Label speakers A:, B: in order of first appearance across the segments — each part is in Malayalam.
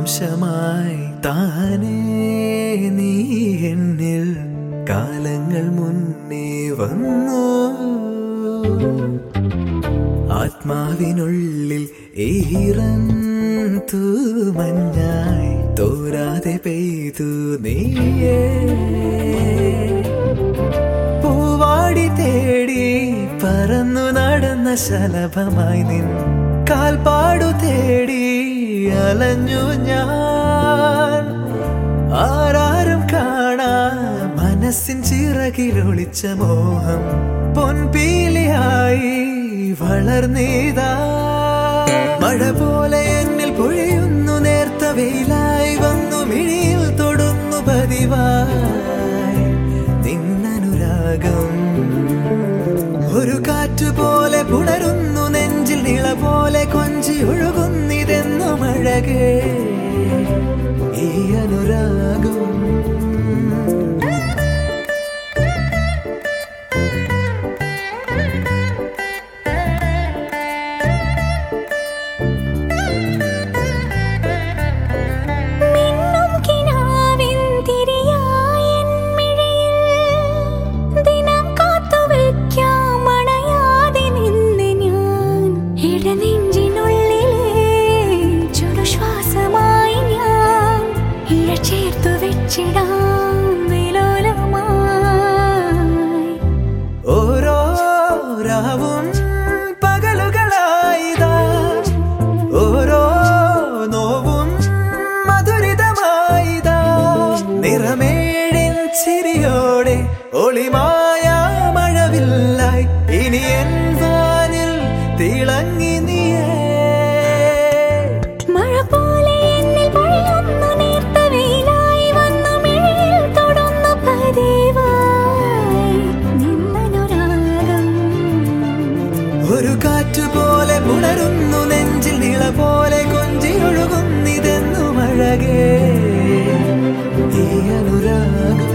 A: ജീവാംശമായി താനേ നീ എന്നിൽ കാലങ്ങൾ മുന്നേ വന്നു. ആത്മാവിനുള്ളിൽ ഈറൻ തൂമഞ്ഞായി തോരാതെ പെയ്തു നീയേ. പൂവാടി തേടി പറന്നു നടന്ന ശലഭമായി നിൻ കാൽപ്പാടു തേടി അലഞ്ഞു ഞാൻ. ആരാരും കാണാ മനസ്സിൻ ചിറകിലൊളിച്ച മോഹം പൊൻപീലിയായി വളർന്നീതാ. മഴ പോലെ എന്നിൽ പൊഴിയുന്നു, നേർത്ത വെയിലായി വന്നു മിഴിയിൽ തൊടുന്നു പതിവായി നിന്നനുരാഗം. ഒരു കാറ്റുപോലെ പുണരുന്നു നെഞ്ചിൽ, നിള പോലെ കൊഞ്ചി ഒഴുകുന്നിതെന്നു മഴകേ ഈ അനുരാഗം. ഓരോ രാവും പകലുകളായിതാ, ഓരോ നോവും മധുരിതമായിതാ. നിറമേഴിൻ ചിരിയോടെ ഒളിമായ മഴവില്ലായി ഇനി എൻ വാനിൽ തിളങ്ങി നീയേ. ഒരു കാറ്റുപോലെ പുണരുന്നു നെഞ്ചിൽ, നിള പോലെ കൊഞ്ചി ഒഴുകുന്നിതെന്നു മഴകേ ഈ അനുരാഗം.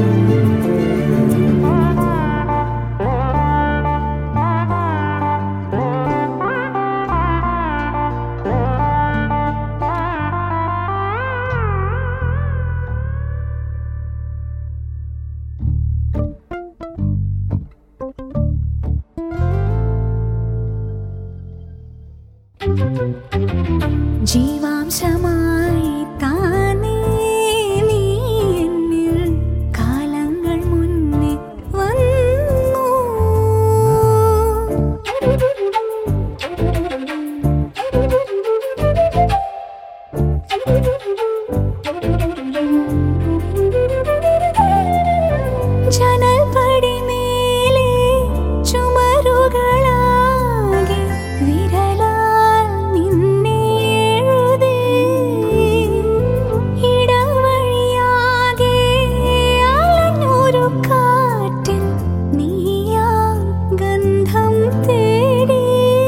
B: ജീവാംശമായി താനേ നീ എന്നിൽ കാലങ്ങൾ മുന്നേ വന്നു. ജനൽ പടിമേലെ ചുമരുകളാകെ വിരലാൽ നിന്നെ എഴുതി. ഇടവഴിയാകെ അലഞ്ഞൊരു കാറ്റിൽ നീയാ ഗന്ധം തേടി.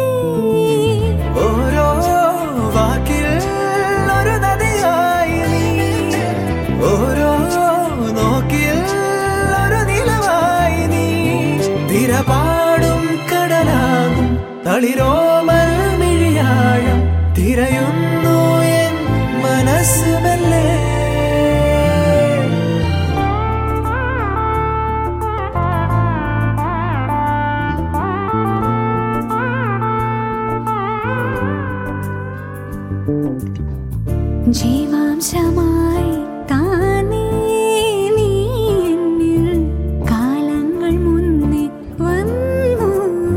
A: ഓരോ വാക്കിൽ ഒരു നദിയായി നീ, ഓരോ നോക്കിൽ ഒരു നിലവായി നീ. തിരപാടും കടലാകും തളിരോമൽ മിഴിയാഴം തിരയുന്നു എൻ മനസ്സുമല്ലേ.
B: ജീവാംശമായി താനേ നീ എന്നിൽ കാലങ്ങൾ മുന്നേ വന്നു.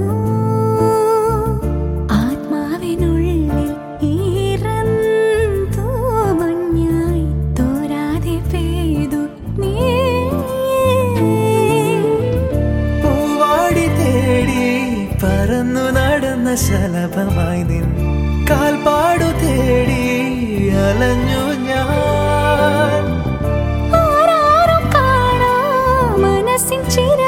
B: ആത്മാവിനുള്ളിൽ ഈറൻ തൂമഞ്ഞായി തോരാതെ പെയ്തു നീ.
A: പൂവാടി തേടി പറന്നു നടന്ന ശലഭമായി നിൻ കാൽപ്പാടു തേടി അലഞ്ഞു ഞാൻ.
B: ആരാരും കാണാ മനസ്സിൻ ചിര